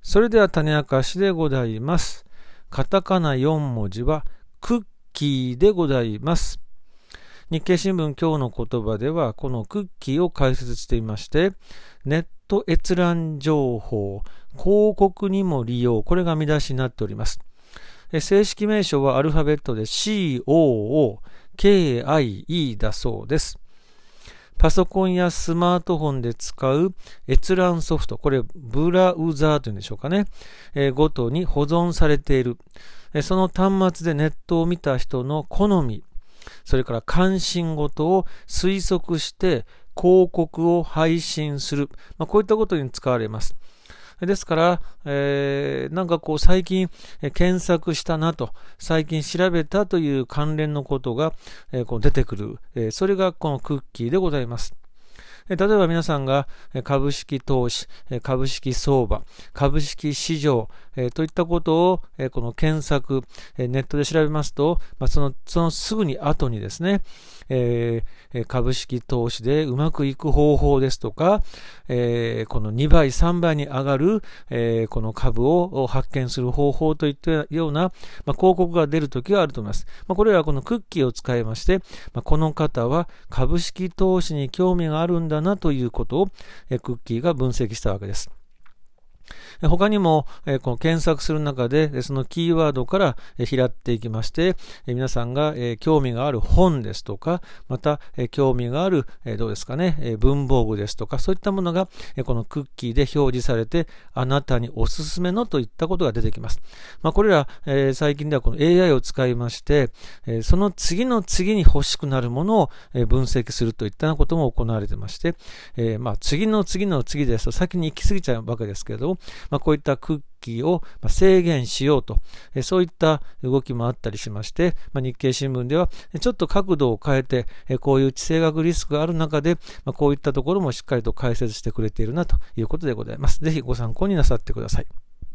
それでは種明かしでございます。カタカナ4文字はクッキーでございます。日経新聞今日の言葉ではこのクッキーを解説していまして、ネット閲覧情報、広告にも利用、これが見出しになっております。正式名称はアルファベットで COOKIE だそうです。パソコンやスマートフォンで使う閲覧ソフト、これブラウザーというんでしょうかね、ごとに保存されている。その端末でネットを見た人の好み、それから関心事を推測して広告を配信する。こういったことに使われます。ですから、なんかこう最近検索したなと、最近調べたという関連のことがこう出てくる。それがこのクッキーでございます。例えば皆さんが株式投資、株式相場、株式市場といったことをこの検索、ネットで調べますと、そのすぐに後にですね、株式投資でうまくいく方法ですとか、この2倍、3倍に上がるこの株を発見する方法といったような広告が出るときがあると思います。これはこのクッキーを使いまして、この方は株式投資に興味があるんだなということをクッキーが分析したわけです。他にもこの検索する中でそのキーワードから拾っていきまして、皆さんが興味がある本ですとか、また興味があるどうですかね、文房具ですとか、そういったものがこのクッキーで表示されて、あなたにおすすめのといったことが出てきます。これら最近ではこの AI を使いまして、その次の次に欲しくなるものを分析するといったようなことも行われてまして、次の次の次ですと先に行き過ぎちゃうわけですけれども、こういったクッキーを制限しようと、そういった動きもあったりしまして、日経新聞ではちょっと角度を変えて、こういう地政学リスクがある中で、こういったところもしっかりと解説してくれているなということでございます。ぜひご参考になさってください。